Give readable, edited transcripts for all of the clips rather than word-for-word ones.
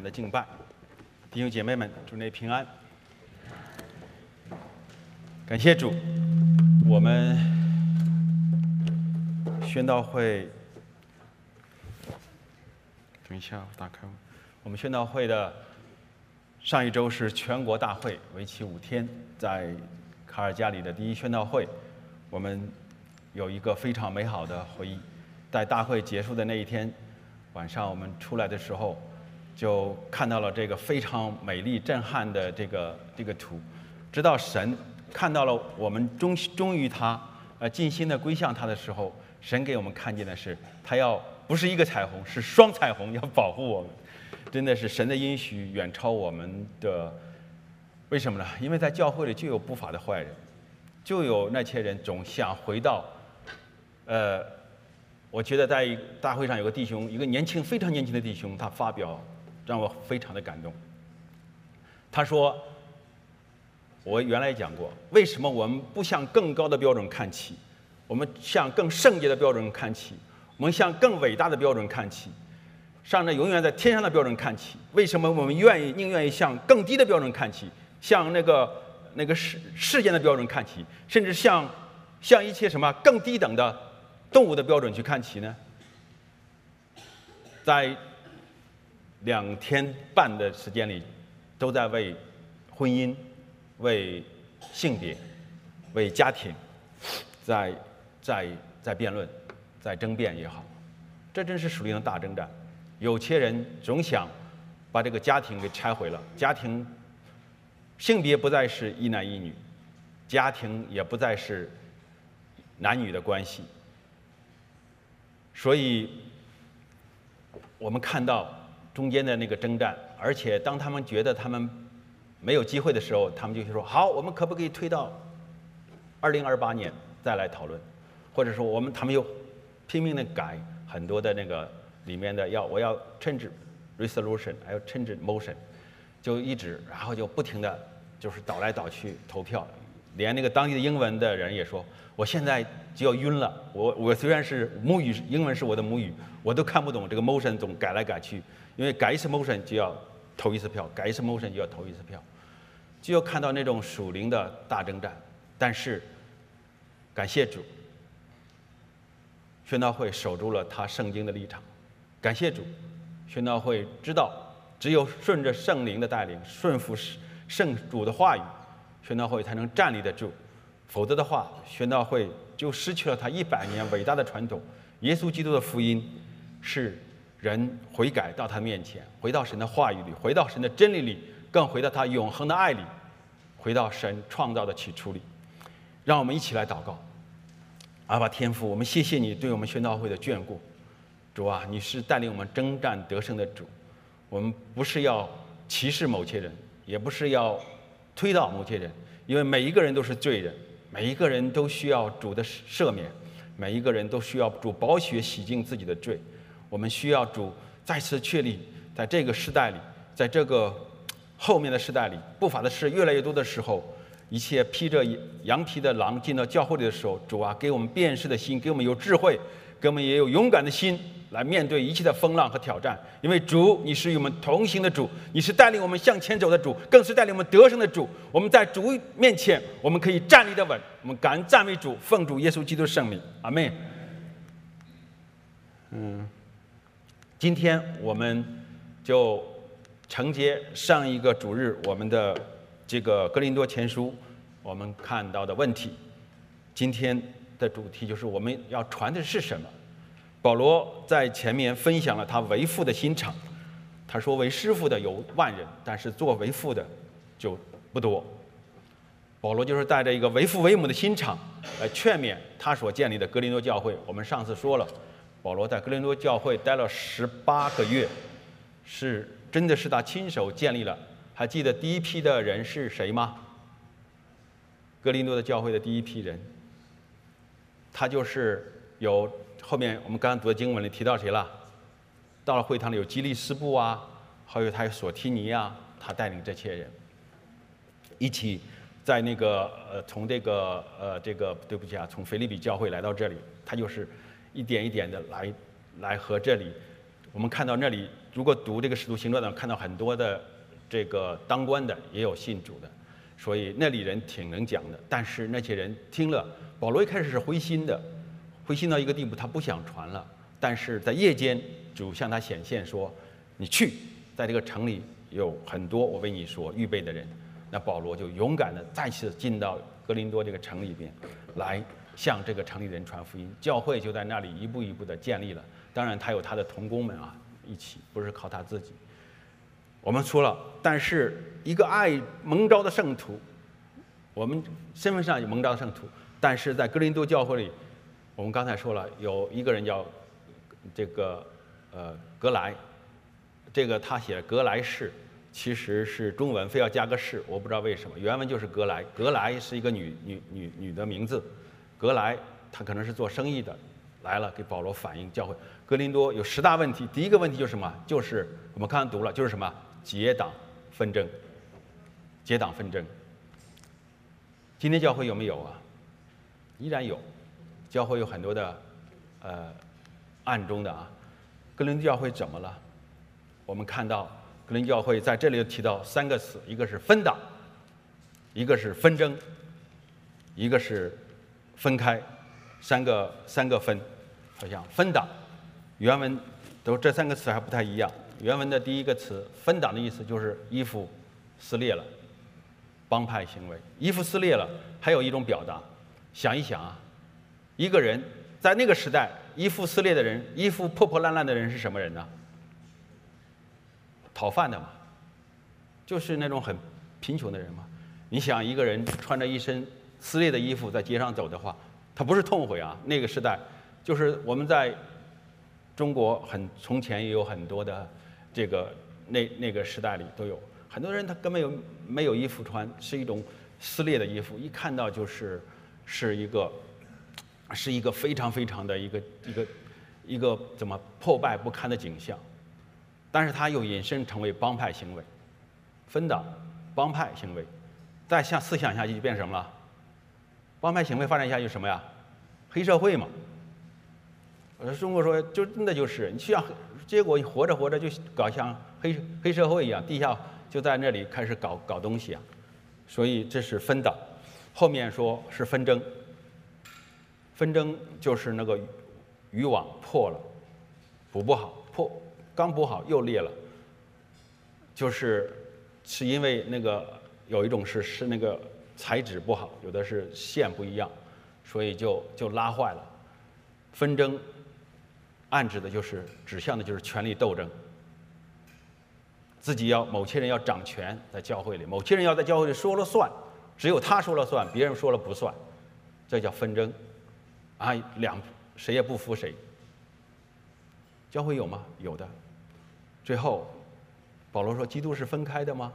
的敬拜。弟兄姐妹们，祝你平安。感谢主，我们宣道会，等一下，我打开。我们宣道会的上一周是全国大会，为期5天，在卡尔加里的第一宣道会，我们有一个非常美好的回忆。在大会结束的那一天晚上，我们出来的时候，就看到了这个非常美丽、震撼的这个图，直到神看到了我们忠于他，尽心的归向他的时候，神给我们看见的是，他要不是一个彩虹，是双彩虹，要保护我们。真的是神的应许远超我们的，为什么呢？因为在教会里就有不法的坏人，就有那些人总想回到，我觉得在大会上有个弟兄，一个非常年轻的弟兄，他发表让我非常的感动。他说，我原来讲过，为什么我们不向更高的标准看齐，我们向更圣洁的标准看齐，我们向更伟大的标准看齐，向那永远在天上的标准看齐？为什么我们宁愿意向更低的标准看齐，向那个世间的标准看齐，甚至向一切什么更低等的动物的标准去看齐呢？在2天半的时间里，都在为婚姻、为性别、为家庭，在辩论，在争辩也好，这真是属灵的大征战。有些人总想把这个家庭给拆毁了，家庭性别不再是一男一女，家庭也不再是男女的关系。所以我们看到中间的那个征战，而且当他们觉得他们没有机会的时候，他们就说好，我们可不可以推到2028年再来讨论，或者说他们又拼命的改很多的那个里面的我要 change resolution， 还有 change motion， 就一直然后就不停的就是倒来倒去投票，连那个当地的英文的人也说，我现在就要晕了。我虽然是母语，英文是我的母语，我都看不懂这个 motion 总改来改去，因为改一次 motion 就要投一次票，改一次 motion 就要投一次票，就要看到那种属灵的大征战。但是感谢主，宣道会守住了他圣经的立场。感谢主，宣道会知道只有顺着圣灵的带领，顺服圣主的话语，宣道会才能站立得住。否则的话，宣道会就失去了他100年伟大的传统。耶稣基督的福音是人悔改到他面前，回到神的话语里，回到神的真理里，更回到他永恒的爱里，回到神创造的起初里。让我们一起来祷告。阿爸天父，我们谢谢你对我们宣道会的眷顾。主啊，你是带领我们征战得胜的主。我们不是要歧视某些人，也不是要推倒某些人，因为每一个人都是罪人，每一个人都需要主的赦免，每一个人都需要主宝血洗净自己的罪。我们需要主再次确立，在这个时代里，在这个后面的时代里，不法的事越来越多的时候，一切披着羊皮的狼进到教会里的时候，主啊，给我们辨识的心，给我们有智慧，给我们也有勇敢的心，来面对一切的风浪和挑战。因为主，你是与我们同行的主，你是带领我们向前走的主，更是带领我们得胜的主。我们在主面前，我们可以站立得稳。我们感恩赞美主，奉主耶稣基督的圣名，阿们。今天我们就承接上一个主日我们的这个哥林多前书我们看到的问题。今天的主题就是我们要传的是什么。保罗在前面分享了他为父的心肠，他说为师傅的有万人，但是做为父的就不多。保罗就是带着一个为父为母的心肠来劝勉他所建立的哥林多教会。我们上次说了，保罗在哥林多教会待了18个月，真的是他亲手建立了。还记得第一批的人是谁吗？哥林多的教会的第一批人，他就是有后面我们刚刚读的经文里提到谁了？到了会堂里有基利斯布啊，还有他有索提尼啊，他带领这些人一起在那个从这个对不起啊，从腓立比教会来到这里，他就是一点一点的来和这里，我们看到那里如果读这个使徒行传呢，看到很多的这个当官的也有信主的，所以那里人挺能讲的。但是那些人听了保罗一开始是灰心的，灰心到一个地步，他不想传了。但是在夜间，主向他显现说：“你去，在这个城里有很多我为你所预备的人。”那保罗就勇敢的再次进到哥林多这个城里边，来向这个城里人传福音。教会就在那里一步一步的建立了。当然，他有他的同工们啊，一起，不是靠他自己。我们说了，但是一个爱蒙召的圣徒，我们身份上有蒙召的圣徒，但是在哥林多教会里，我们刚才说了，有一个人叫这个格莱，这个他写格莱士，其实是中文非要加个士，我不知道为什么，原文就是格莱。格莱是一个女的名字，格莱她可能是做生意的，来了给保罗反映教会。哥林多有10大问题，第一个问题就是什么？就是我们刚刚读了，就是什么？结党纷争。结党纷争。今天教会有没有啊？依然有，教会有很多的暗中的啊。哥林多教会怎么了？我们看到哥林多教会在这里提到3个词，一个是分党，一个是纷争，一个是分开，三个分，好像分党。原文都这3个词还不太一样。原文的第一个词分党的意思就是衣服撕裂了，帮派行为。衣服撕裂了，还有一种表达，想一想啊，一个人在那个时代，衣服撕裂的人，衣服破破烂烂的人是什么人呢？讨饭的嘛，就是那种很贫穷的人嘛。你想一个人穿着一身撕裂的衣服在街上走的话，他不是痛悔啊。那个时代，就是我们在中国从前也有很多的这个那个时代里都有很多人，他根本没有衣服穿，是一种撕裂的衣服，一看到是一个非常非常的一个怎么破败不堪的景象。但是它又引申成为帮派行为，分党帮派行为，再思想下去就变成什么了？帮派行为发展下去什么呀？黑社会嘛。中国说就真的就是你像，结果活着活着就搞像黑社会一样，地下就在那里开始搞东西啊。所以这是分党。后面说是纷争，纷争就是那个渔网破了，补不好，刚补好又裂了，是因为那个有一种是那个材质不好，有的是线不一样，所以就拉坏了。纷争暗指的指向的就是权力斗争，自己某些人要掌权，在教会里，某些人要在教会里说了算，只有他说了算，别人说了不算，这叫纷争啊，谁也不服谁。教会有吗？有的。最后保罗说基督是分开的吗？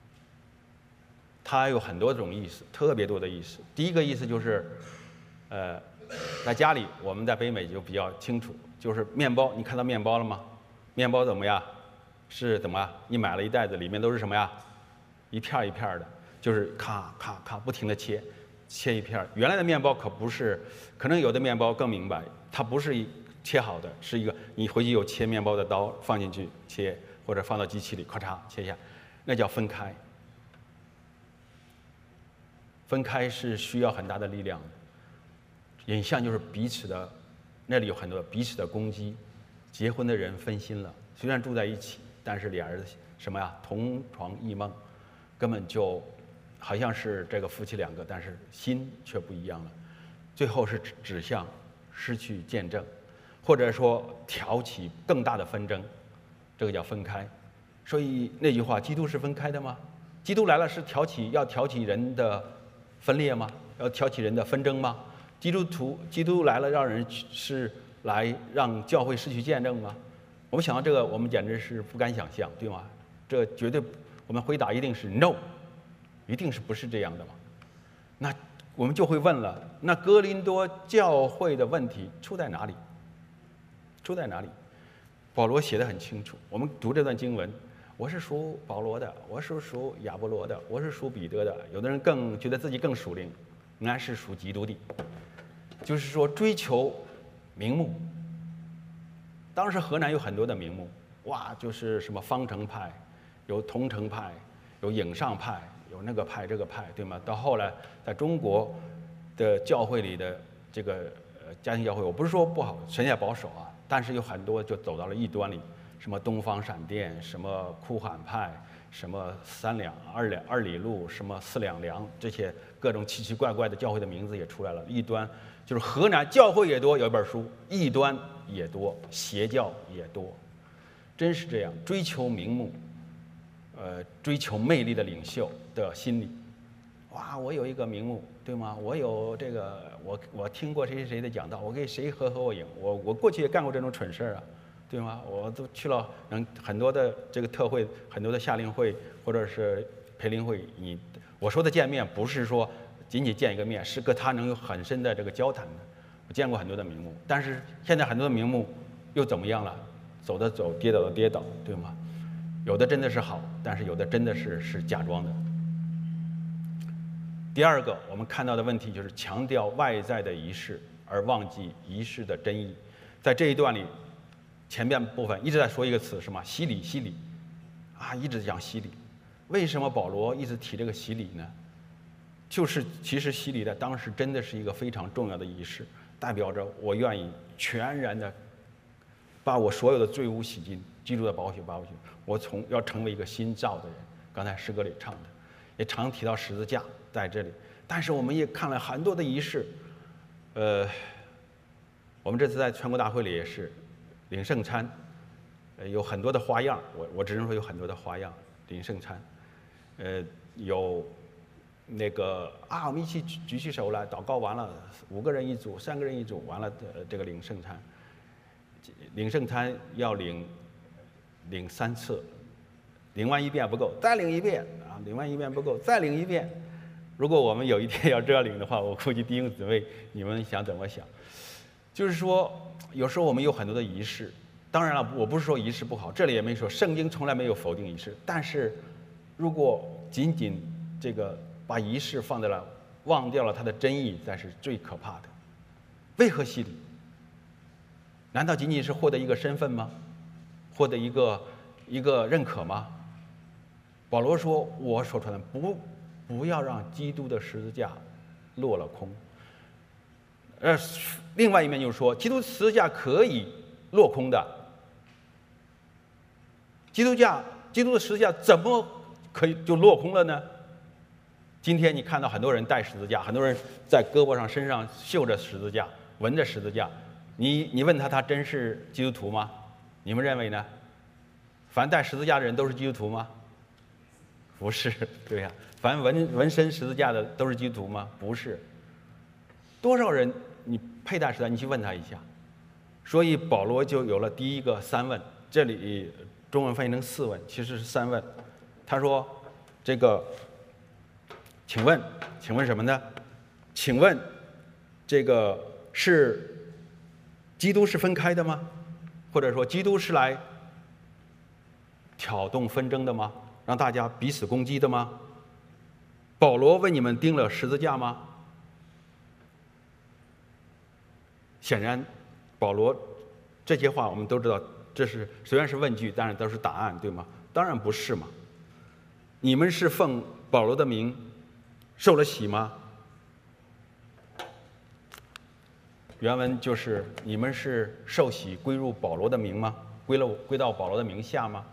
他有很多种意思，特别多的意思。第一个意思就是在家里，我们在北美就比较清楚，就是面包，你看到面包了吗？面包怎么样？是怎么？你买了一袋子，里面都是什么呀？一片一片的，就是咔咔咔不停的切一片。原来的面包可不是，可能有的面包更明白，它不是切好的，是一个你回去有切面包的刀放进去切，或者放到机器里咔嚓切一下，那叫分开。分开是需要很大的力量的。影像就是彼此的，那里有很多彼此的攻击。结婚的人分心了，虽然住在一起，但是俩人什么呀，同床异梦，根本就好像是这个夫妻2个，但是心却不一样了。最后是指向失去见证，或者说挑起更大的纷争，这个叫分开。所以那句话，基督是分开的吗？基督来了是要挑起人的分裂吗？要挑起人的纷争吗？基督来了让教会失去见证吗？我们想到这个，我们简直是不敢想象，对吗？这绝对，我们回答一定是 no， 一定是不是这样的嘛？那我们就会问了，那哥林多教会的问题出在哪里？出在哪里？保罗写得很清楚。我们读这段经文，我是属保罗的，我是属亚波罗的，我是属彼得的。有的人更觉得自己更属灵，俺是属基督的。就是说追求名目。当时河南有很多的名目， 哇，就是什么方程派，有同城派，有影上派，有那个派这个派，对吗？到后来，在中国的教会里的这个家庭教会，我不是说不好，神也保守啊，但是有很多就走到了异端里，什么东方闪电，什么哭喊派，什么二里路，什么四两粮，这些各种奇奇怪怪的教会的名字也出来了。异端就是河南教会也多，有一本书，异端也多，邪教也多，真是这样，追求名目，追求魅力的领袖的心理。哇，我有一个名目，对吗？我有这个，我听过谁谁谁的讲道，我给谁合我影，我过去也干过这种蠢事啊，对吗？我都去了很多的这个特会，很多的夏令会或者是培灵会，我说的见面不是说仅仅见一个面，是跟他能有很深的这个交谈的。我见过很多的名目，但是现在很多的名目又怎么样了？走的走，跌倒的跌倒，对吗？有的真的是好，但是有的真的是假装的。第二个，我们看到的问题就是强调外在的仪式，而忘记仪式的真意。在这一段里，前面部分一直在说一个词，什么洗礼，洗礼，啊，一直讲洗礼。为什么保罗一直提这个洗礼呢？就是其实洗礼在当时真的是一个非常重要的仪式，代表着我愿意全然的把我所有的罪污洗净，基督的宝血把我洗，我要成为一个新造的人。刚才诗歌里唱的，也常提到十字架在这里，但是我们也看了很多的仪式，我们这次在全国大会里也是领圣餐，有很多的花样，我只能说有很多的花样领圣餐，有那个我们一起举起手来祷告，完了5个人一组，3个人一组，完了这个领圣餐，领圣餐要领3次，领完一遍不够，再领一遍啊，领完一遍不够，再领一遍。如果我们有一天要这样领的话，我估计弟兄姊妹你们想怎么想？就是说，有时候我们有很多的仪式，当然了，我不是说仪式不好，这里也没说，圣经从来没有否定仪式。但是，如果仅仅这个把仪式放在了，忘掉了它的真意，才是最可怕的。为何洗礼？难道仅仅是获得一个身份吗？获得一个认可吗？保罗说：“我所传的不要让基督的十字架落了空。”另外一面就是说，基督十字架可以落空的。基督的十字架怎么可以就落空了呢？今天你看到很多人带十字架，很多人在胳膊上、身上绣着十字架，纹着十字架。你问他真是基督徒吗？你们认为呢？凡带十字架的人都是基督徒吗？不是，对呀。凡纹身十字架的都是基督徒吗？不是。多少人你佩戴十字架，你去问他一下。所以保罗就有了第一个3问，这里中文翻译成4问，其实是3问。他说：“这个，请问什么呢？请问，这个是基督是分开的吗？或者说基督是来挑动纷争的吗？让大家彼此攻击的吗？保罗为你们钉了十字架吗？”显然，保罗这些话我们都知道，这是虽然是问句，但是都是答案，对吗？当然不是嘛。你们是奉保罗的名受了洗吗？原文就是你们是受洗归入保罗的名吗？归到保罗的名下吗？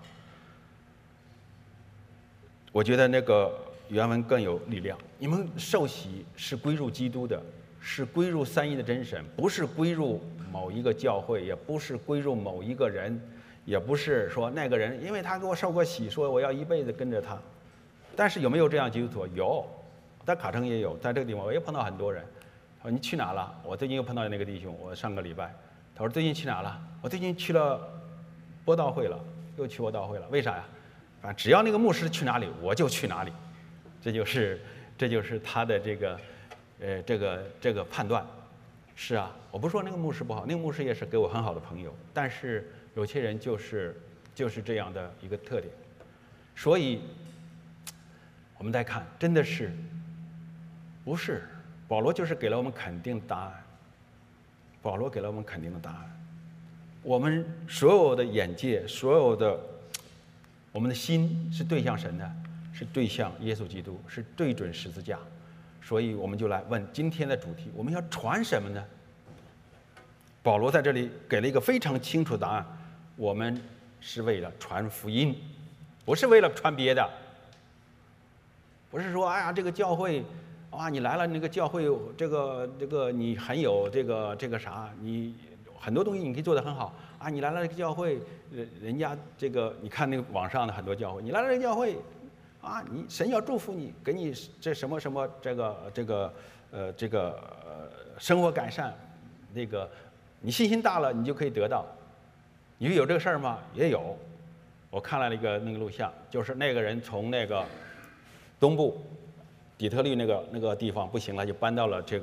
我觉得那个原文更有力量。你们受洗是归入基督的，是归入三一的真神，不是归入某一个教会，也不是归入某一个人，也不是说那个人因为他给我受过洗，说我要一辈子跟着他。但是有没有这样基督徒？有，在卡城也有，在这个地方我也碰到很多人。他说你去哪了？我最近又碰到那个弟兄，我上个礼拜，他说最近去哪了？我最近去了播道会了，又去播道会了。为啥呀？反正只要那个牧师去哪里，我就去哪里。这就是他的这个判断。是啊，我不说那个牧师不好，那个牧师也是给我很好的朋友，但是有些人就是这样的一个特点。所以我们再看，真的是不是保罗就是给了我们肯定的答案。保罗给了我们肯定的答案。 我们所有的眼界，所有的我们的心是对向神的，是对向耶稣基督，是对准十字架。所以我们就来问今天的主题，我们要传什么呢？保罗在这里给了一个非常清楚的答案，我们是为了传福音，不是为了传别的。不是说哎呀这个教会啊，你来了那个教会这个你很有这个啥，你很多东西你可以做得很好啊，你来了这个教会，人家这个你看那个网上的很多教会，你来了这个教会啊，你神要祝福你，给你这什么什么这个生活改善，那个你信心大了你就可以得到。你说有这个事儿吗？也有。我看了那个录像，就是那个人从那个东部底特律那个地方不行了，就搬到了这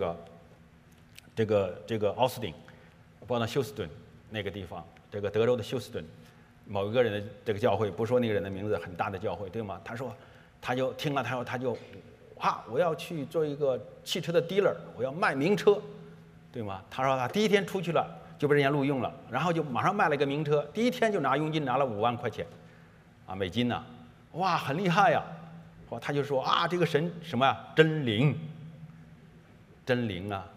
个奥斯汀，搬到休斯顿那个地方，这个德州的休斯顿，某一个人的这个教会，不说那个人的名字，很大的教会，对吗？他说，他就听了，他就我要去做一个汽车的 dealer， 我要卖名车，对吗？他说他第一天出去了就被人家录用了，然后就马上卖了一个名车，第一天就拿佣金拿了5万块钱，美金呢，哇，很厉害呀！他就说啊，这个神什么呀？真灵，真灵啊！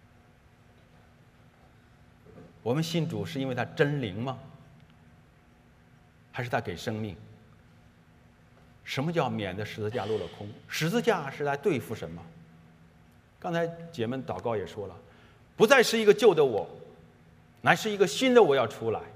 我们信主是因为他真灵吗？还是他给生命？什么叫免得十字架落了空？十字架是来对付什么？刚才姐妹祷告也说了，不再是一个旧的我，乃是一个新的我要出来。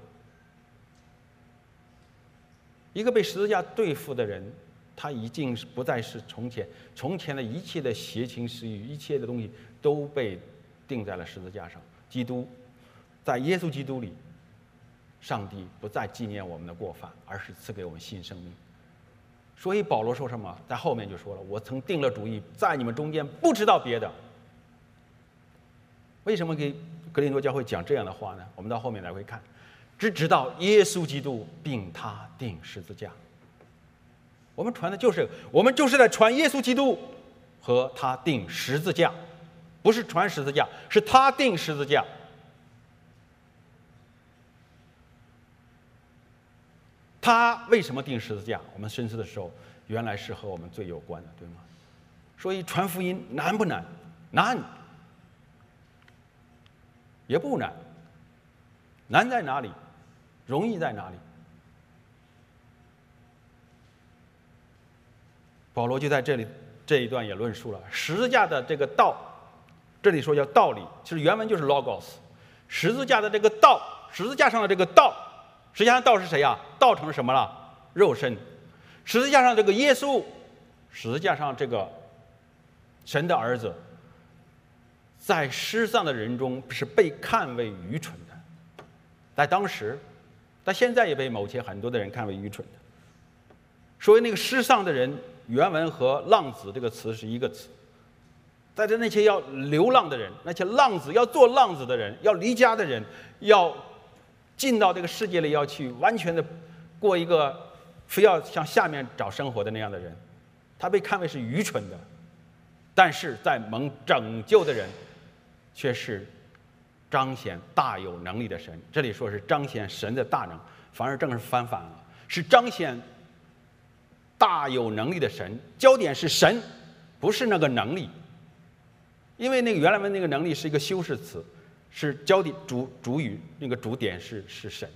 一个被十字架对付的人，他已经不再是从前的一切的邪情私欲，一切的东西都被钉在了十字架上。基督在耶稣基督里，上帝不再纪念我们的过犯，而是赐给我们新生命。所以保罗说什么？在后面就说了，我曾定了主意，在你们中间不知道别的。为什么给格林多教会讲这样的话呢？我们到后面来会看，只知道耶稣基督并他钉十字架。我们传的我们就是在传耶稣基督和他钉十字架，不是传十字架，是他钉十字架。他为什么钉十字架？我们深思的时候，原来是和我们罪有关的，对吗？所以传福音难不难？难，也不难。难在哪里？容易在哪里？保罗就在这里这一段也论述了十字架的这个道，这里说叫道理，其实原文就是 logos。十字架的这个道，十字架上的这个道，十字架上的道是谁呀？道成什么了？肉身。十字架上这个耶稣，十字架上这个神的儿子，在世上的人中是被看为愚蠢的，在当时，但现在也被某些很多的人看为愚蠢的。所以那个世上的人，原文和浪子这个词是一个词。在这那些要流浪的人，那些浪子要做浪子的人，要离家的人，要进到这个世界里，要去完全的过一个非要向下面找生活的那样的人，他被看为是愚蠢的。但是在蒙拯救的人，却是彰显大有能力的神。这里说是彰显神的大能，反而正是反了，是彰显大有能力的神。焦点是神，不是那个能力。因为那个原来文那个能力是一个修饰词，是焦点主语，那个主点是神。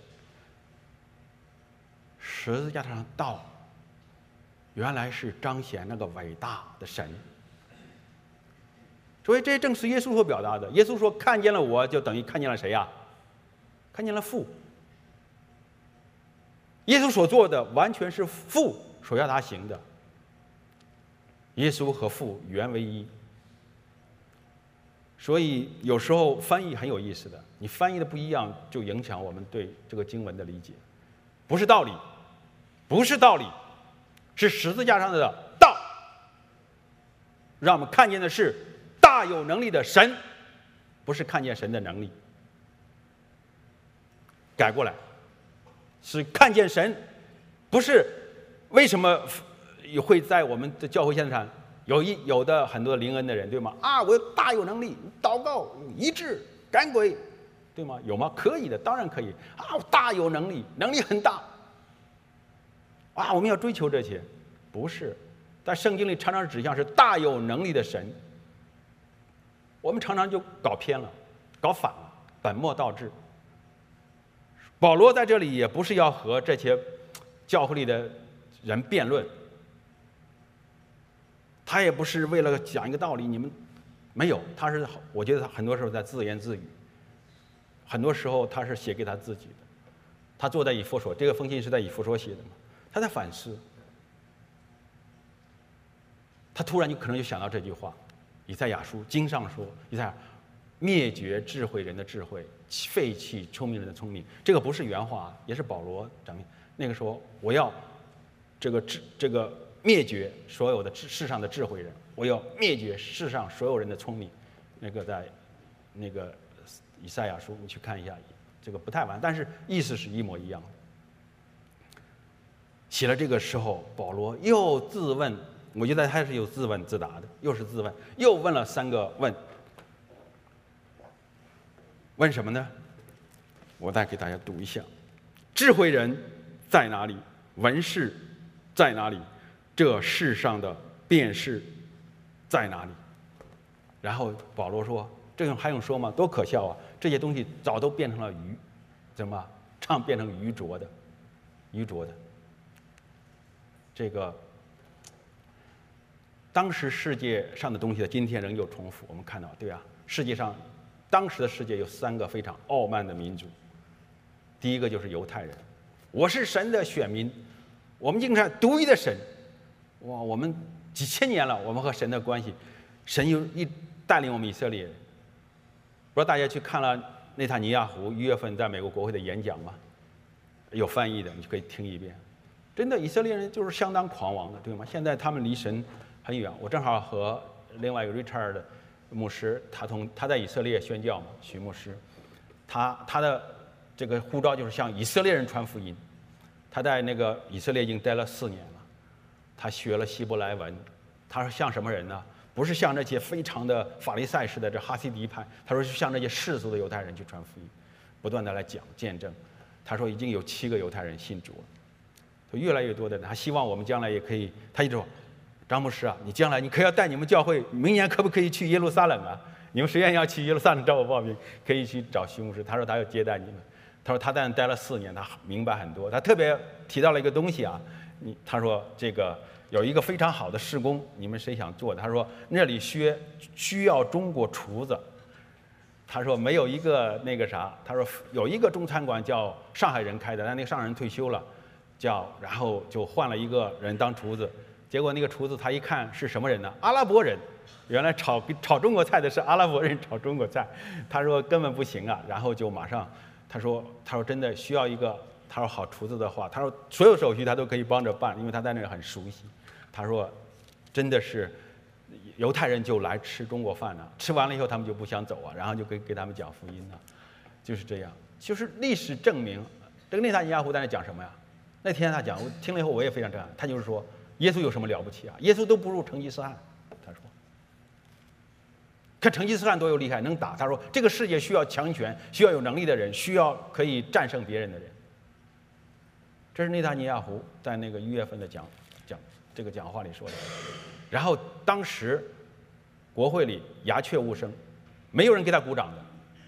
十字架上道，原来是彰显那个伟大的神。所以这正是耶稣所表达的。耶稣说：“看见了我，就等于看见了谁呀？看见了父。”耶稣所做的完全是父所要他行的。耶稣和父原为一。所以有时候翻译很有意思的，你翻译的不一样，就影响我们对这个经文的理解。不是道理，不是道理，是十字架上的道，让我们看见的是大有能力的神，不是看见神的能力。改过来，是看见神，不是为什么会在我们的教会现场有的很多灵恩的人，对吗？啊，我大有能力，祷告医治赶鬼， 对吗？有吗？可以的，当然可以啊！大有能力，能力很大啊！我们要追求这些，不是？在圣经里常常指向是大有能力的神，我们常常就搞偏了，搞反了，本末倒置。保罗在这里也不是要和这些教会里的人辩论，他也不是为了讲一个道理，你们没有，我觉得他很多时候在自言自语，很多时候他是写给他自己的。他坐在以弗所，这个封信是在以弗所写的嘛，他在反思，他突然就可能就想到这句话，以赛亚书经上说，以赛亚灭绝智慧人的智慧，废弃聪明人的聪明。这个不是原话，也是保罗讲的。那个时候我要这个灭绝所有的世上的智慧人，我要灭绝世上所有人的聪明。那个在那个以赛亚书你去看一下，这个不太完，但是意思是一模一样的。写了这个时候，保罗又自问，我觉得他是有自问自答的，又是自问，又问了3个问。问什么呢？我再给大家读一下：智慧人在哪里？文士在哪里？这世上的辩士在哪里？然后保罗说：“这种还用说吗？多可笑啊！这些东西早都变成了愚，怎么唱变成愚拙的，愚拙的。这个当时世界上的东西，今天仍有重复。我们看到，对啊，世界上。”当时的世界有3个非常傲慢的民族，第一个就是犹太人，我是神的选民，我们敬拜独一的神，哇，我们几千年了，我们和神的关系，神又带领我们以色列人。不知道大家去看了内塔尼亚胡1月份在美国国会的演讲吗？有翻译的，你就可以听一遍。真的，以色列人就是相当狂妄的，对吗？现在他们离神很远。我正好和另外一个 Richard牧师，他在以色列宣教嘛，许牧师，他的这个呼召就是向以色列人传福音。他在那个以色列已经待了4年了，他学了希伯来文。他说像什么人呢？不是像那些非常的法利赛式的这哈西迪派，他说是像那些世俗的犹太人去传福音，不断的来讲见证。他说已经有7个犹太人信主了，就越来越多的人。他希望我们将来也可以，他就说。张牧师啊，你将来你可要带你们教会，明年可不可以去耶路撒冷啊？你们谁愿意要去耶路撒冷找我报名，可以去找徐牧师。他说他要接待你们。他说他在那待了4年，他明白很多。他特别提到了一个东西啊，他说这个有一个非常好的事工，你们谁想做的？他说那里需要中国厨子。他说没有一个那个啥，他说有一个中餐馆叫上海人开的，但那个上海人退休了，然后就换了一个人当厨子。结果那个厨子他一看是什么人呢？阿拉伯人，原来炒中国菜的是阿拉伯人炒中国菜，他说根本不行啊，然后就马上他说真的需要一个，他说好厨子的话，他说所有手续他都可以帮着办，因为他在那里很熟悉。他说真的是犹太人就来吃中国饭了，吃完了以后他们就不想走啊，然后就给他们讲福音了，就是这样。就是历史证明，这个内塔尼亚胡在那讲什么呀？那天他讲，我听了以后我也非常震撼，他就是说。耶稣有什么了不起啊？耶稣都不如成吉思汗。他说：“看成吉思汗多有厉害，能打。”他说：“这个世界需要强权，需要有能力的人，需要可以战胜别人的人。”这是内塔尼亚胡在那个1月份的讲话里说的。然后当时国会里鸦雀无声，没有人给他鼓掌的。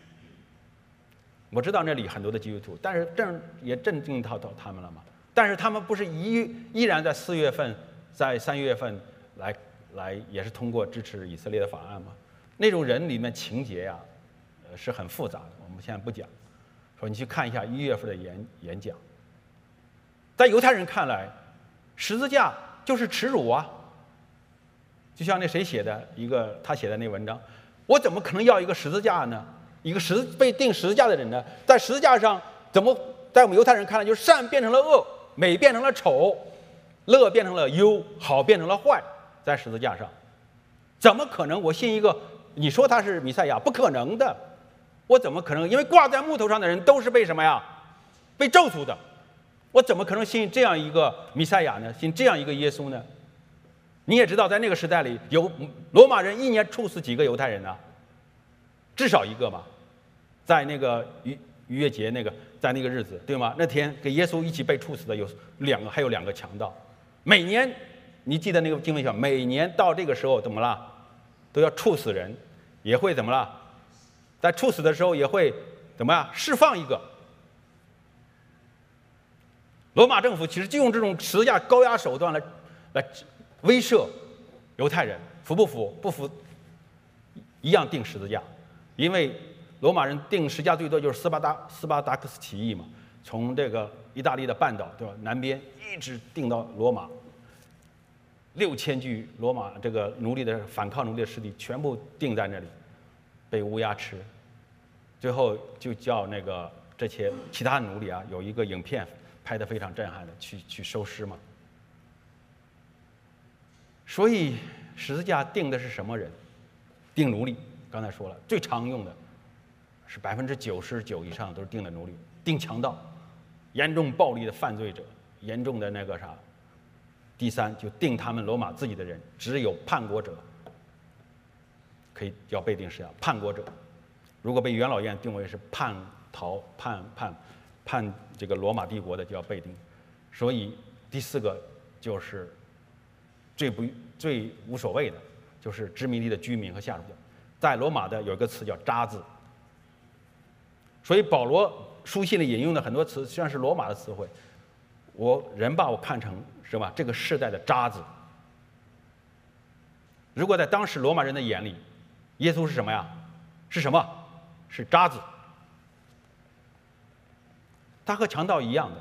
我知道那里很多的基督徒，但是也震惊到他们了嘛。但是他们不是依然在4月份，在3月份来也是通过支持以色列的法案嘛？那种人里面情节呀，是很复杂的。我们现在不讲，说你去看一下1月份的演讲。在犹太人看来，十字架就是耻辱啊！就像那谁写的他写的那文章，我怎么可能要一个十字架呢？一个被钉十字架的人呢，在十字架上怎么在我们犹太人看来，就是善变成了恶。美变成了丑，乐变成了忧，好变成了坏，在十字架上，怎么可能？我信一个，你说他是弥赛亚，不可能的，我怎么可能？因为挂在木头上的人都是被什么呀？被咒诅的，我怎么可能信这样一个弥赛亚呢？信这样一个耶稣呢？你也知道，在那个时代里，有罗马人1年处死几个犹太人呢？至少1个吧。 在那个逾越节在那个日子，对吗？那天跟耶稣一起被处死的还有两个强盗。每年你记得那个经文讲，每年到这个时候怎么了？都要处死人，也会怎么了？在处死的时候也会怎么样？释放一个。罗马政府其实就用这种十字架高压手段来威慑犹太人，服不服？不服，一样钉十字架。因为罗马人钉十字架最多就是斯巴达克斯起义嘛，从这个意大利的半岛对吧，南边一直钉到罗马，6000具罗马这个反抗奴隶的尸体全部钉在那里，被乌鸦吃。最后就叫那个这些其他奴隶啊，有一个影片拍得非常震撼的，去收尸嘛。所以十字架钉的是什么人？钉奴隶。刚才说了，最常用的是99%以上都是钉的奴隶，钉强盗，严重暴力的犯罪者，严重的那个啥。第三，就定他们罗马自己的人，只有叛国者要被定十字架。叛国者，如果被元老院定为是叛这个罗马帝国的，就要被定。所以第四个就是最无所谓的，就是殖民地的居民和下属者。在罗马的有一个词叫渣滓，所以保罗书信里引用的很多词，实际上是罗马的词汇。人把我看成是吧？这个世代的渣子。如果在当时罗马人的眼里，耶稣是什么呀？是什么？是渣子。他和强盗一样的。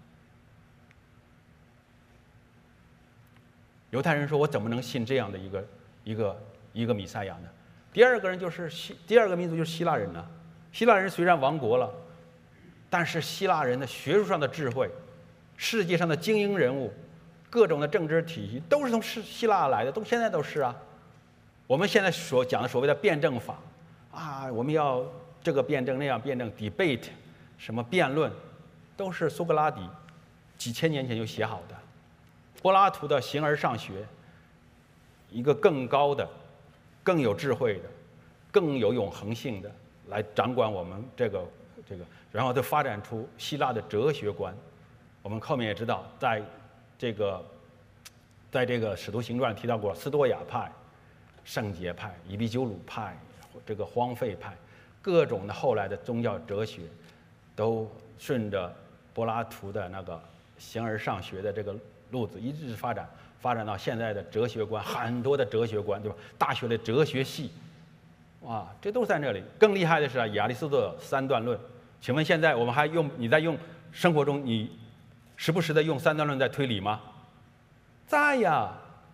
犹太人说：“我怎么能信这样的一个弥赛亚呢？”第二个民族就是希腊人呢。希腊人虽然亡国了，但是希腊人的学术上的智慧，世界上的精英人物，各种的政治体系都是从希腊来的，现在都是啊。我们现在所讲的所谓的辩证法啊，我们要这个辩证那样辩证 ，debate 什么辩论，都是苏格拉底几千年前就写好的。柏拉图的《形而上学》，一个更高的、更有智慧的、更有永恒性的来掌管我们这个，然后就发展出希腊的哲学观。我们后面也知道，在这个《使徒行传》提到过斯多亚派、圣洁派、以比鸠鲁派、这个荒废派，各种的后来的宗教哲学，都顺着柏拉图的那个形而上学的这个路子一直发展到现在的哲学观，很多的哲学观，对吧？大学的哲学系，哇，这都在那里。更厉害的是亚里士多德三段论。请问现在我们你在用生活中，你时不时的用三段论在推理吗？在呀。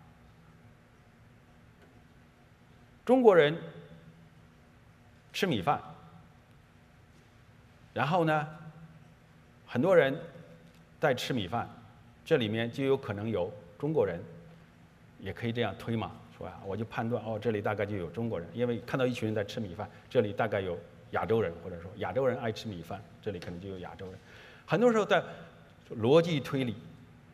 中国人吃米饭，然后呢，很多人在吃米饭，这里面就有可能有中国人，也可以这样推嘛，说呀，我就判断这里大概就有中国人，因为看到一群人在吃米饭，这里大概有亚洲人，或者说亚洲人爱吃米饭，这里可能就有亚洲人。很多时候在逻辑推理，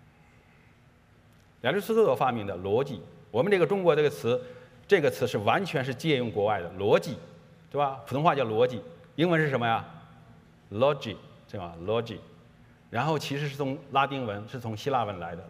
亚里士多德发明的逻辑，我们这个中国这个词是完全是借用国外的逻辑，对吧？普通话叫逻辑，英文是什么呀 ？logic， 对吧 ？logic， 然后其实是从拉丁文，是从希腊文来的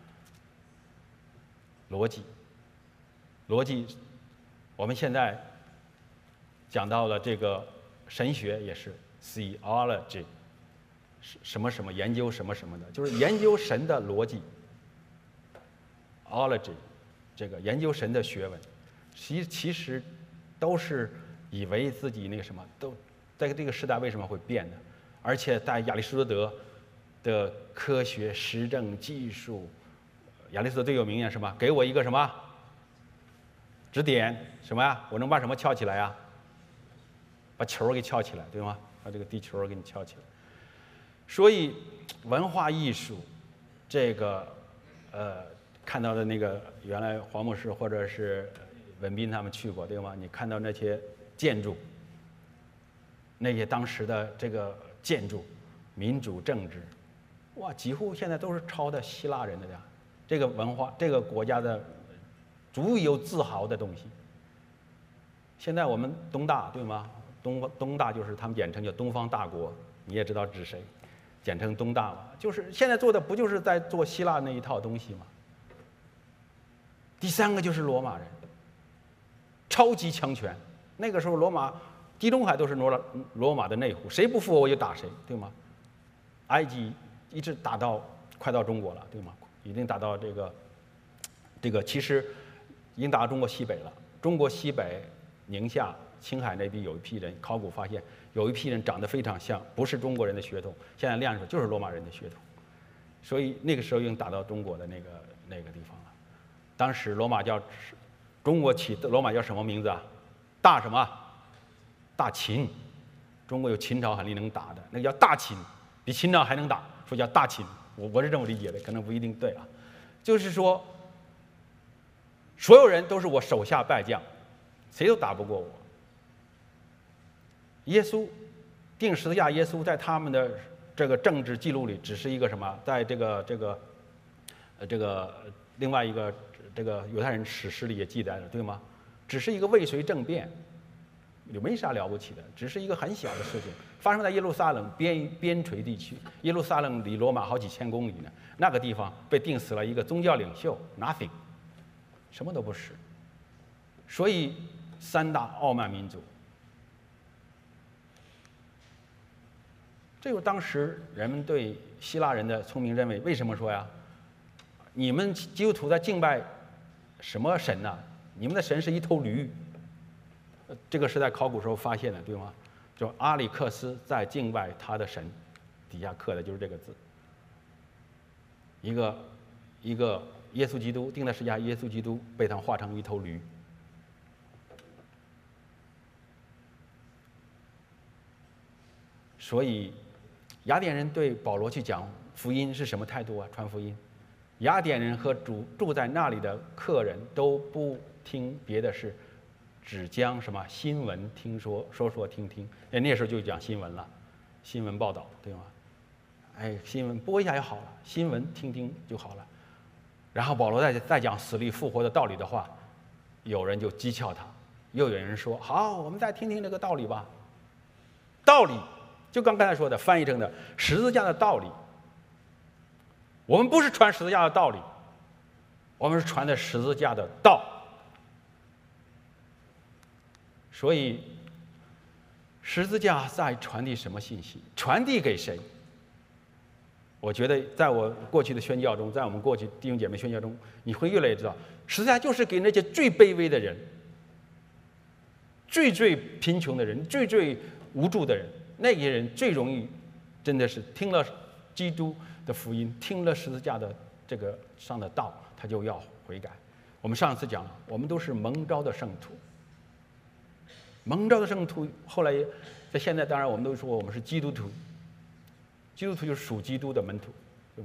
逻辑。逻辑，我们现在讲到了这个神学也是 theology， 什么什么研究什么什么的，就是研究神的逻辑 ，ology， 这个研究神的学问。其实都是以为自己那个什么，都在这个时代为什么会变呢？而且在亚里士多德的科学、实证、技术，亚里士多德最有名言什么？给我一个什么指点什么呀？我能把什么翘起来呀？把球给翘起来，对吗？把这个地球给你翘起来。所以文化艺术这个看到的那个原来黄牧师或者是文斌他们去过，对吗？你看到那些建筑，那些当时的这个建筑，民主政治，哇，几乎现在都是抄的希腊人的呀。这个文化，这个国家的足以有自豪的东西。现在我们东大，对吗？ 东大就是他们简称叫东方大国，你也知道指谁，简称东大嘛。就是现在做的不就是在做希腊那一套东西吗？第三个就是罗马人，超级强权。那个时候罗马地中海都是罗马的内湖，谁不服我就打谁，对吗？埃及一直打到快到中国了，对吗？已经打到这个其实已经打到中国西北了。中国西北宁夏青海那边有一批人，考古发现有一批人长得非常像，不是中国人的血统，现在亮出就是罗马人的血统，所以那个时候已经打到中国的那个地方了。当时中国起罗马叫什么名字啊？大什么？大秦。中国有秦朝很能打的，那个叫大秦，比秦朝还能打，说叫大秦。我是这么理解的，可能不一定对啊。就是说，所有人都是我手下败将，谁都打不过我。耶稣钉十字架，耶稣在他们的这个政治记录里只是一个什么？在这个另外一个这个犹太人史诗里也记载了，对吗？只是一个未遂政变，也没啥了不起的，只是一个很小的事情，发生在耶路撒冷边陲地区。耶路撒冷离罗马好几千公里呢，那个地方被钉死了一个宗教领袖 ，nothing， 什么都不是。所以三大傲慢民族，这就是当时人们对希腊人的聪明认为。为什么说呀？你们基督徒在敬拜什么神呢？你们的神是一头驴。这个是在考古时候发现的，对吗？就阿里克斯在敬拜他的神，底下刻的就是这个字。一个耶稣基督钉在十字架，耶稣基督被他画成一头驴。所以雅典人对保罗去讲福音是什么态度啊？传福音，雅典人和住在那里的客人都不听别的事，只将什么新闻听说听听。那时候就讲新闻了，新闻报道，对吗？新闻播一下就好了，新闻听听就好了。然后保罗再讲死里复活的道理的话，有人就讥诮他，又有人说好，我们再听听这个道理吧。道理就刚才说的，翻译成的十字架的道理。我们不是传十字架的道理，我们是传的十字架的道。所以十字架在传递什么信息？传递给谁？我觉得在我过去的宣教中，在我们过去弟兄姐妹宣教中，你会越来越知道，十字架就是给那些最卑微的人、最贫穷的人、最无助的人，那些人最容易，真的是听了基督的福音，听了十字架的这个上的道，他就要悔改。我们上次讲了，我们都是蒙召的圣徒。蒙召的圣徒，后来在现在，当然我们都说我们是基督徒，基督徒就是属基督的门徒，对吗？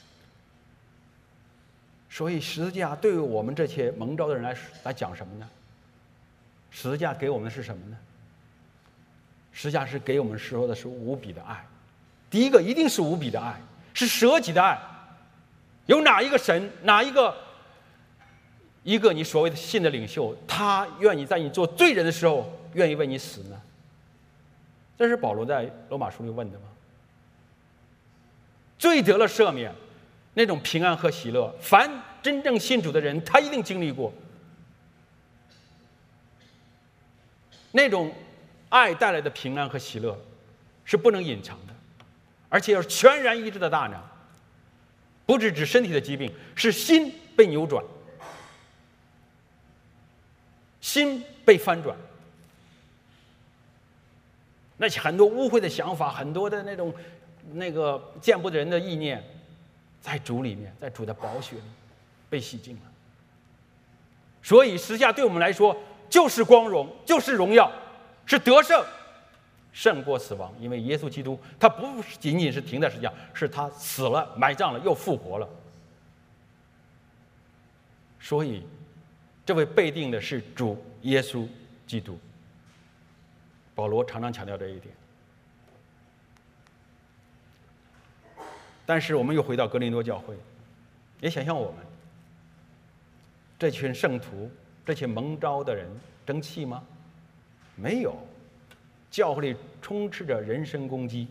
所以十字架对于我们这些蒙召的人来讲什么呢？十字架给我们的是什么呢？十字架是给我们说的是无比的爱。第一个一定是无比的爱，是舍己的爱。有哪一个神，哪一个你所谓的信的领袖，他愿意在你做罪人的时候愿意为你死呢？这是保罗在罗马书里问的吗？罪得了赦免，那种平安和喜乐，凡真正信主的人他一定经历过。那种爱带来的平安和喜乐是不能隐藏的，而且要全然医治的大能，不只指身体的疾病，是心被扭转，心被翻转，那些很多污秽的想法，很多的那个见不得人的意念，在主里面，在主的宝血里被洗净了。所以十字架对我们来说就是光荣，就是荣耀，是得胜，胜过死亡。因为耶稣基督他不仅仅是停在十字架，是他死了、埋葬了又复活了。所以这位被定的是主耶稣基督。保罗常常强调这一点。但是我们又回到哥林多教会，也想想我们这群圣徒，这些蒙召的人争气吗？没有。 教会里充斥着人身攻击。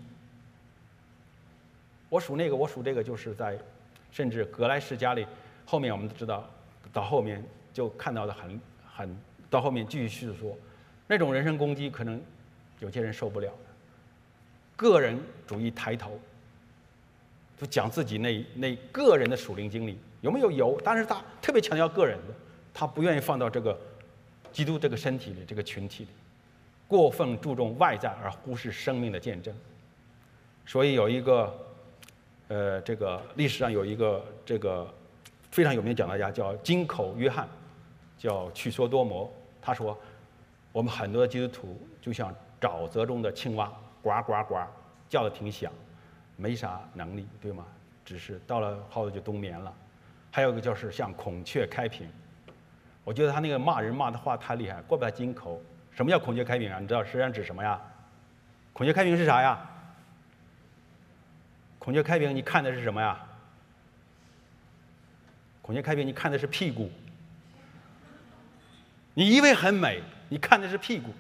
我数那个，我数这个，就是在甚至格莱士家里，后面我们都知道，到后面就看到的很到后面继续叙说，那种人身攻击可能有些人受不了的，个人主义抬头，就讲自己那个人的属灵经历有没有？有，但是他特别强调个人的，他不愿意放到这个基督这个身体里这个群体里，过分注重外在而忽视生命的见证。所以有一个这个历史上有一个这个非常有名的讲道家叫金口约翰，叫趣说多摩。他说，我们很多的基督徒就像沼泽中的青蛙，呱呱呱叫得挺响，没啥能力，对吗？只是到了后头就冬眠了。还有一个就是像孔雀开屏，我觉得他那个骂人骂的话太厉害，怪不得金口。什么叫孔雀开屏啊？你知道实际上指什么呀？孔雀开屏是啥呀？孔雀开屏你看的是什么呀？孔雀开屏你看的是屁股。你以为很美，你看的是屁股。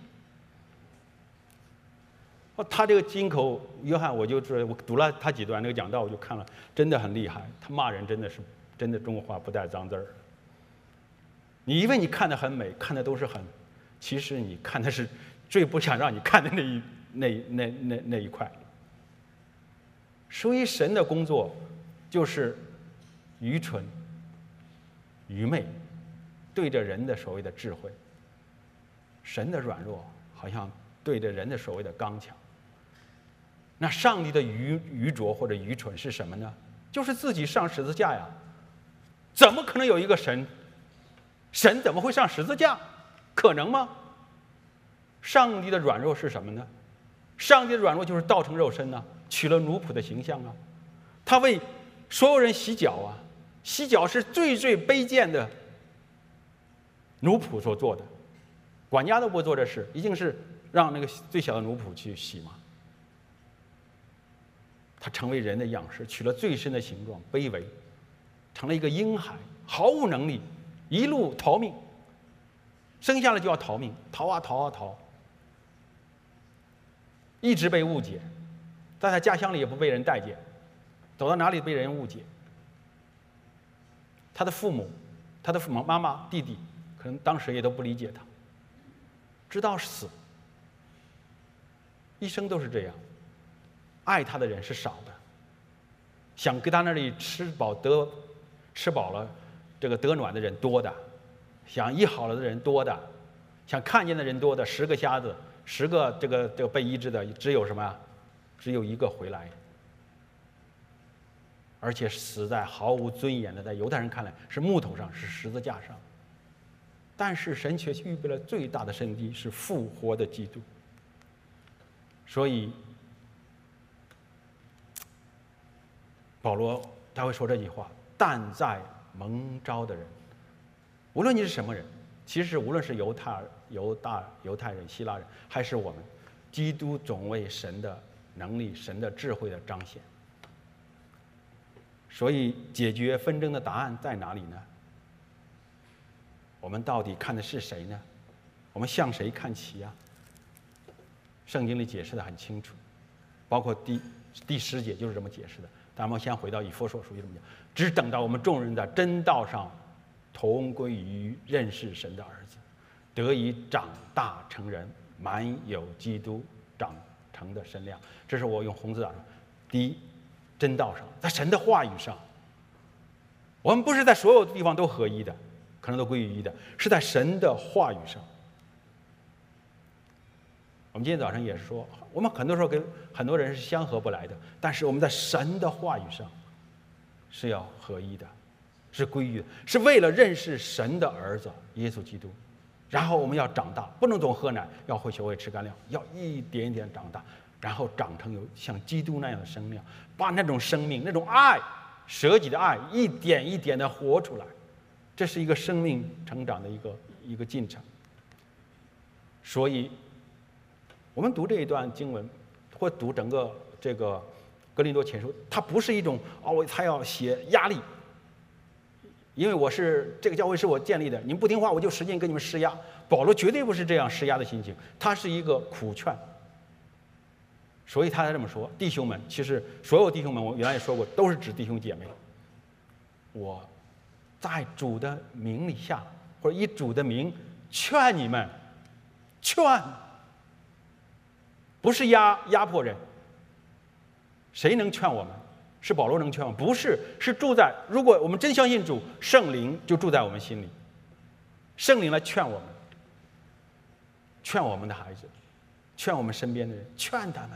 他这个金口约翰，我读了他几段那个讲道，我就看了，真的很厉害。他骂人真的中国话不带脏字儿。你以为你看的很美，看的都是其实你看的是最不想让你看的那一块。所以神的工作就是愚蠢、愚昧，对着人的所谓的智慧；神的软弱，好像对着人的所谓的刚强。那上帝的愚拙或者愚蠢是什么呢？就是自己上十字架呀！怎么可能有一个神？神怎么会上十字架？可能吗？上帝的软弱是什么呢？上帝的软弱就是道成肉身啊，取了奴仆的形象啊。他为所有人洗脚啊，洗脚是最卑贱的奴仆所做的，管家都不做这事，一定是让那个最小的奴仆去洗嘛。他成为人的样式，取了最深的形状，卑微，成了一个婴孩，毫无能力，一路逃命，生下来就要逃命，逃啊逃啊逃，一直被误解，在他家乡里也不被人待见，走到哪里被人误解。他的父母妈妈弟弟可能当时也都不理解他，直到死，一生都是这样。爱他的人是少的，想跟他那里吃饱了这个得暖的人多的，想医好了的人多的，想看见的人多的，10个瞎子10个这个被医治的，只有什么呀？只有1个回来，而且死在毫无尊严的，在犹太人看来是木头上，是十字架上。但是神却预备了最大的生机，是复活的基督。所以保罗他会说这句话：但在蒙召的人，无论你是什么人，其实无论是犹太人、希腊人，还是我们，基督总为神的能力、神的智慧的彰显。所以解决纷争的答案在哪里呢？我们到底看的是谁呢？我们向谁看齐啊？圣经里解释的很清楚，包括第10节就是这么解释的。咱们先回到以弗所书这么讲，只等到我们众人在真道上同归于认识神的儿子，得以长大成人，满有基督长成的身量。这是我用红字打的。第一，真道上，在神的话语上，我们不是在所有地方都合一的，可能都归于一的，是在神的话语上。我们今天早上也是说，我们很多时候跟很多人是相合不来的，但是我们在神的话语上是要合一的，是归于的，是为了认识神的儿子耶稣基督。然后我们要长大，不能总喝奶，要会学会吃干粮，要一点一点长大，然后长成有像基督那样的生命，把那种生命、那种爱、舍己的爱一点一点的活出来。这是一个生命成长的一个进程。所以我们读这一段经文，或读整个这个哥林多前书，它不是一种他要写压力，因为我是这个教会是我建立的，你们不听话，我就使劲跟你们施压。保罗绝对不是这样施压的心情，他是一个苦劝， 所以他才这么说。弟兄们，其实所有弟兄们，我原来也说过，都是指弟兄姐妹。我在主的名里下，或者以主的名劝你们，劝，不是压迫人。谁能劝我们？是保罗能劝我们？不是，是住在，如果我们真相信主，圣灵就住在我们心里，圣灵来劝我们，劝我们的孩子，劝我们身边的人，劝他们。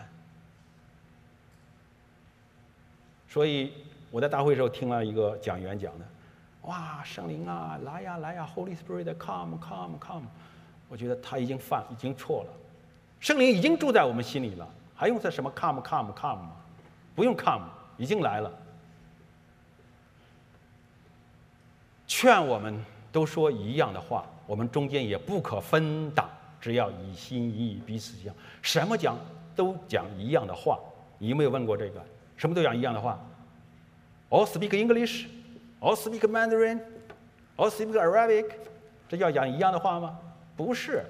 所以我在大会时候听了一个讲员讲的，哇，圣灵啊，来呀来呀 ，Holy Spirit come come come， 我觉得他已经错了，圣灵已经住在我们心里了，还用这什么 come come come 吗？不用 come， 已经来了。劝我们都说一样的话，我们中间也不可分党，只要一心一意，彼此相。什么讲都讲一样的话，你有没有问过这个？什么都讲一样的话 ？All speak English, all speak Mandarin, all speak Arabic， 这叫讲一样的话吗？不是，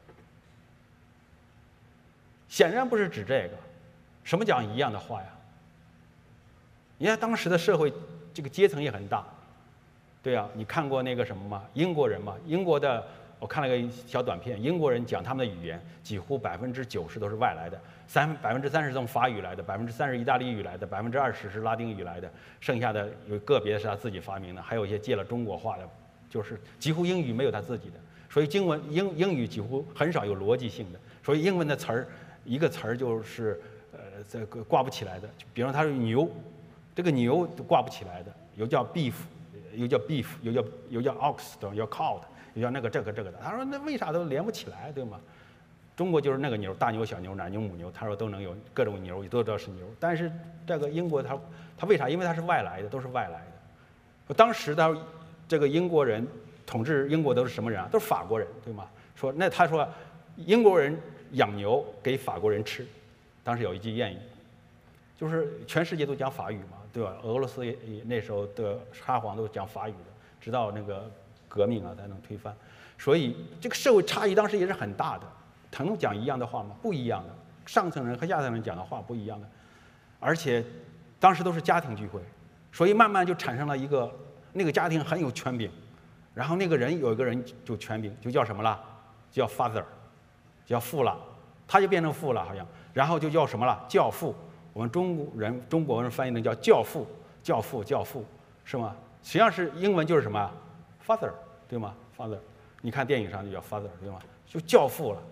显然不是指这个。什么讲一样的话呀？你看当时的社会，这个阶层也很大，对啊，你看过那个什么吗？英国人嘛，英国的，我看了个小短片，英国人讲他们的语言，几乎90%都是外来的，30%从法语来的，30%意大利语来的，20%是拉丁语来的，剩下的有个别是他自己发明的，还有一些借了中国话的，就是几乎英语没有他自己的，所以英语几乎很少有逻辑性的，所以英文的词儿一个词儿就是这个挂不起来的，比方他是牛。这个牛挂不起来的，又叫 beef， 又叫 ox， 又叫 cow， 又叫那个这个的。他说那为啥都连不起来，对吗？中国就是那个牛，大牛、小牛、奶牛、母牛，他说都能有各种牛，都知道是牛。但是这个英国他为啥？因为他是外来的，都是外来的。当时这个英国人统治英国都是什么人啊？都是法国人，对吗？他说英国人养牛给法国人吃，当时有一句谚语。就是全世界都讲法语嘛，对吧？俄罗斯也那时候的沙皇都讲法语的，直到那个革命啊才能推翻。所以这个社会差异当时也是很大的。他能讲一样的话吗？不一样的。上层人和下层人讲的话不一样的，而且当时都是家庭聚会，所以慢慢就产生了那个家庭很有权柄，然后那个人有一个人就权柄，就叫什么了？叫 father， 叫父了，他就变成父了好像，然后就叫什么了？教父。我们中国人翻译的叫教父，是吗？实际上是英文就是什么 ？father， 对吗 ？father， 你看电影上就叫 father， 对吗？就教父了。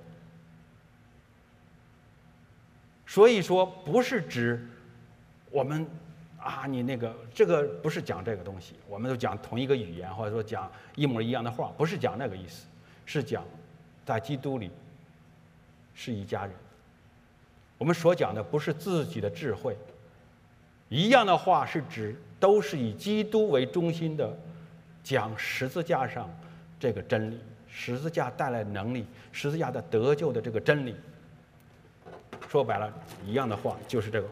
所以说不是指我们你这个不是讲这个东西，我们都讲同一个语言，或者说讲一模一样的话，不是讲那个意思，是讲在基督里是一家人。我们所讲的不是自己的智慧，一样的话是指都是以基督为中心的，讲十字架上这个真理，十字架带来能力，十字架的得救的这个真理。说白了，一样的话就是这个。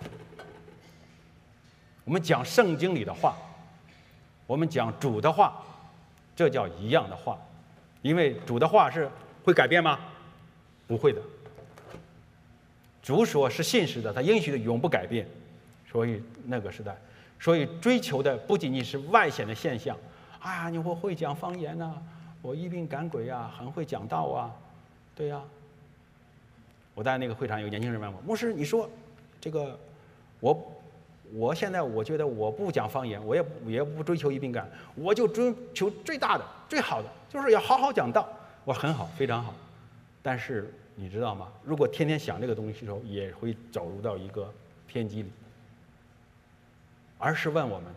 我们讲圣经里的话，我们讲主的话，这叫一样的话，因为主的话是会改变吗？不会的。主所是信实的，他应许的永不改变，所以那个时代，所以追求的不仅仅是外显的现象，我会讲方言啊，我医病赶鬼啊，很会讲道啊，对呀。我在那个会场有年轻人问我，牧师，你说这个我现在我觉得我不讲方言，我也不追求医病赶，我就追求最大的、最好的，就是要好好讲道。我说很好，非常好，但是。你知道吗？如果天天想这个东西的时候，也会走入到一个偏激里。而是问我们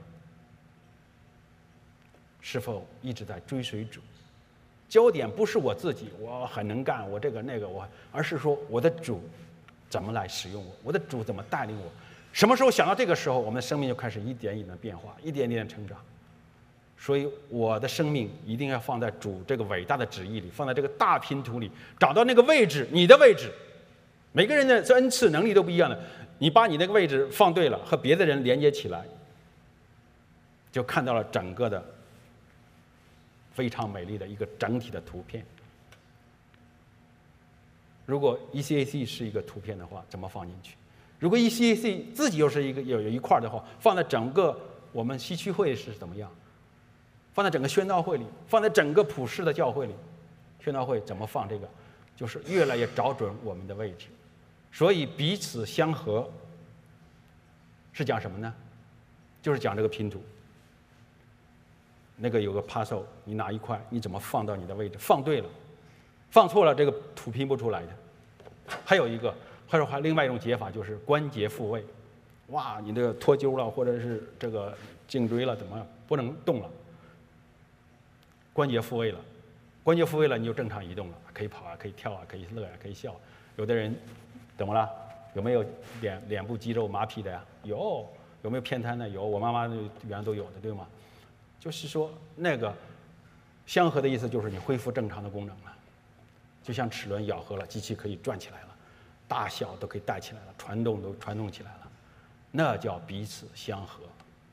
是否一直在追随主。焦点不是我自己，我很能干，我这个那个而是说我的主怎么来使用我，我的主怎么带领我。什么时候想到这个时候，我们的生命就开始一点一点的变化，一点点的成长。所以我的生命一定要放在主这个伟大的旨意里，放在这个大拼图里，找到那个位置，你的位置。每个人的恩赐能力都不一样的，你把你那个位置放对了，和别的人连接起来，就看到了整个的非常美丽的一个整体的图片。 如果 ECAC 是一个图片的话，怎么放进去？如果 ECAC 自己又是有一块的话，放在整个我们西区会是怎么样？放在整个宣道会里，放在整个普世的教会里，宣道会怎么放这个？就是越来越找准我们的位置。所以彼此相合是讲什么呢？就是讲这个拼图。那个有个 puzzle， 你拿一块，你怎么放到你的位置？放对了，放错了，这个图拼不出来的。还有另外一种解法就是关节复位。哇，你这个脱臼了，或者是这个颈椎了，怎么不能动了？关节复位了，关节复位了，你就正常移动了，可以跑啊，可以跳啊，可以乐啊，可以笑。有的人怎么了？有没有脸部肌肉麻痹的呀？有没有偏瘫的？有，我妈妈原来都有的，对吗？就是说，那个相合的意思就是你恢复正常的功能了，就像齿轮咬合了，机器可以转起来了，大小都可以带起来了，传动都传动起来了，那叫彼此相合。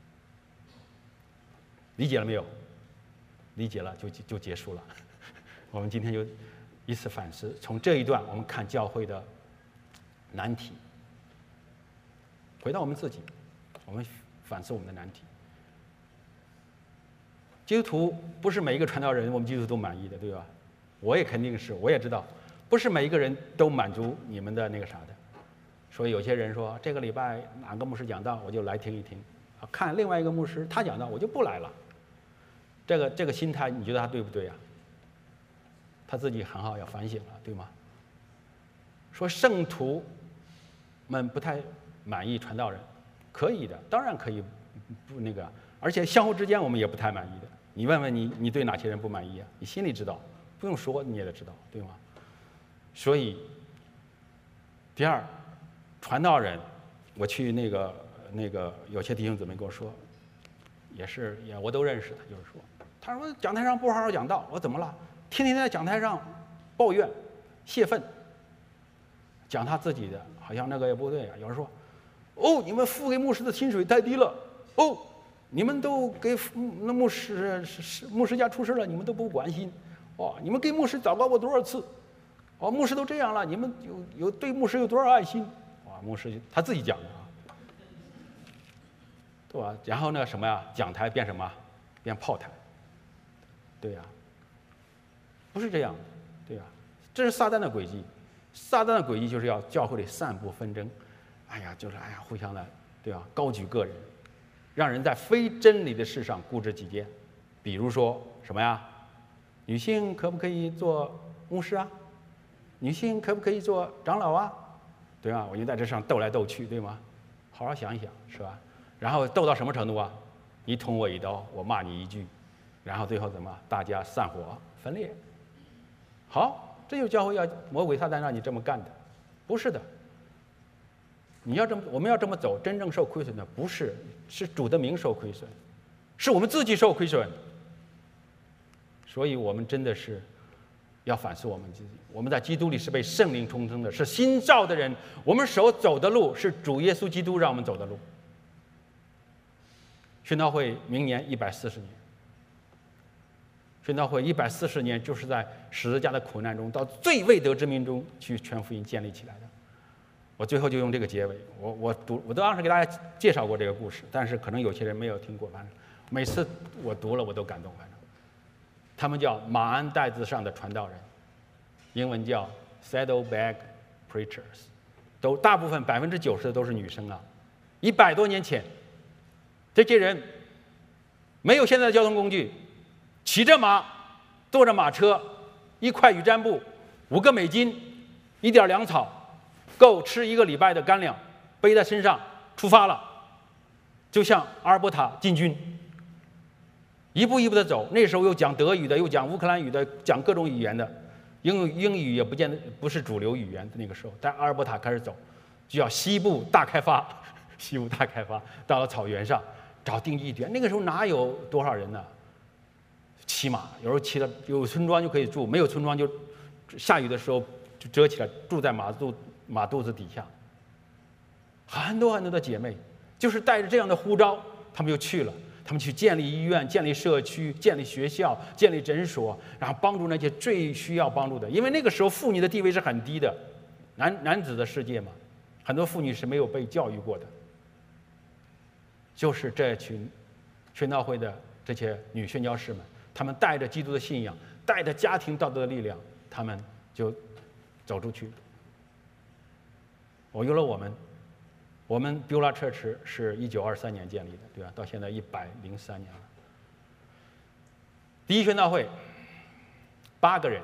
理解了没有？理解了就结束了。我们今天就一次反思，从这一段我们看教会的难题，回到我们自己，我们反思我们的难题。基督徒不是每一个传道人我们基督徒都满意的，对吧？我也肯定是，我也知道，不是每一个人都满足你们的那个啥的。所以有些人说，这个礼拜哪个牧师讲道，我就来听一听，看另外一个牧师他讲道，我就不来了。这个心态，你觉得他对不对呀？他自己很好，要反省了，对吗？说圣徒们不太满意传道人，可以的，当然可以不那个，而且相互之间我们也不太满意的。你问问你对哪些人不满意啊？你心里知道，不用说你也得知道，对吗？所以，第二，传道人，我去那个有些弟兄姊妹跟我说，也我都认识的，就是说，他说讲台上不好好讲道，我怎么了？天天在讲台上抱怨、泄愤，讲他自己的，好像那个也不对啊。有人说，哦，你们付给牧师的薪水太低了，哦，你们都给那牧师家出事了，你们都不关心，哦，你们给牧师祷告过多少次？哦，牧师都这样了，你们有对牧师有多少爱心？哇，牧师他自己讲的啊，对吧？然后那个什么呀，讲台变什么？变炮台，对呀，不是这样的，对呀，这是撒旦的诡计。撒旦的诡计就是要教会里散布纷争，互相的，对吧？高举个人，让人在非真理的事上固执己见。比如说什么呀？女性可不可以做牧师啊？女性可不可以做长老啊？对吧？我就在这上斗来斗去，对吗？好好想一想，是吧？然后斗到什么程度啊？你捅我一刀，我骂你一句，然后最后怎么？大家散伙分裂。好，这就是教会要魔鬼撒旦让你这么干的，不是的。我们要这么走，真正受亏损的不是主的名受亏损，是我们自己受亏损。所以我们真的是要反思我们自己。我们在基督里是被圣灵重生的，是新造的人。我们所走的路是主耶稣基督让我们走的路。宣道会明年140年，宣道会140年就是在十字架的苦难中，到最未得之民中去全福音建立起来的。我最后就用这个结尾，我都当时给大家介绍过这个故事，但是可能有些人没有听过。反正每次我读了我都感动。反正他们叫马鞍带子上的传道人，英文叫 Saddleback Preachers， 大部分90%的都是女生啊。100多年前，这些人没有现在的交通工具，骑着马，坐着马车，1块雨毡布，5个美金，一点粮草，够吃1个礼拜的干粮，背在身上出发了，就像阿尔伯塔进军，一步一步的走。那时候又讲德语的，又讲乌克兰语的，讲各种语言的，英语也不是主流语言的那个时候。在阿尔伯塔开始走，就叫西部大开发，西部大开发，到了草原上找定居点。那个时候哪有多少人呢？骑马，有时候骑了有村庄就可以住，没有村庄就下雨的时候就遮起来，住在马肚子底下。很多很多的姐妹就是带着这样的呼召，他们就去了。 他们去建立医院、建立社区、建立学校、建立诊所，然后帮助那些最需要帮助的。因为那个时候妇女的地位是很低的，男子的世界嘛，很多妇女是没有被教育过的。就是这群宣道会的这些女宣教士们，她们带着基督的信仰，带着家庭道德的力量，她们就走出去。有了我们 Beulah Church 是1923年建立的，对吧？到现在103年了。第一宣道会8个人，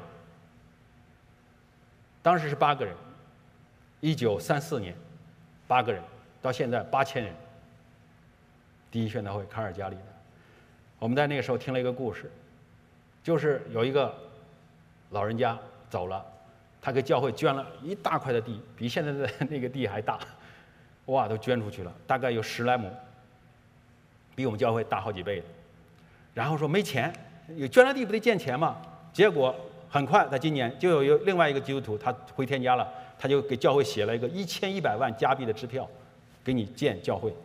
当时是8个人，1934年8个人，到现在8000人。第一宣道会卡尔加里的，我们在那个时候听了一个故事，就是有一个老人家走了，他给教会捐了一大块的地，比现在的那个地还大，哇，都捐出去了，大概有10来亩，比我们教会大好几倍的。然后说没钱，捐了地不得见钱吗？结果很快，在今年就有另外一个基督徒，他回天家了，他就给教会写了一个1100万加币的支票，给你建教会。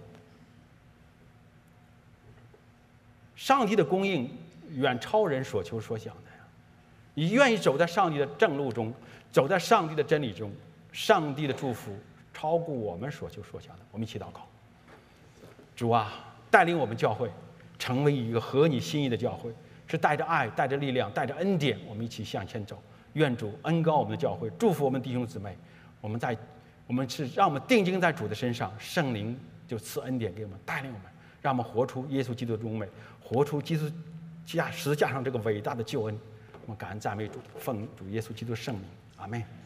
上帝的供应远超人所求所想的呀！你愿意走在上帝的正路中，走在上帝的真理中，上帝的祝福超过我们所求所想的。我们一起祷告：主啊，带领我们教会成为一个合你心意的教会，是带着爱、带着力量、带着恩典，我们一起向前走。愿主恩膏我们的教会，祝福我们弟兄姊妹。我们是让我们定睛在主的身上，圣灵就赐恩典给我们，带领我们，让我们活出耶稣基督的荣美，活出基督十字架上这个伟大的救恩。我们感恩赞美主，奉主耶稣基督圣名，阿们。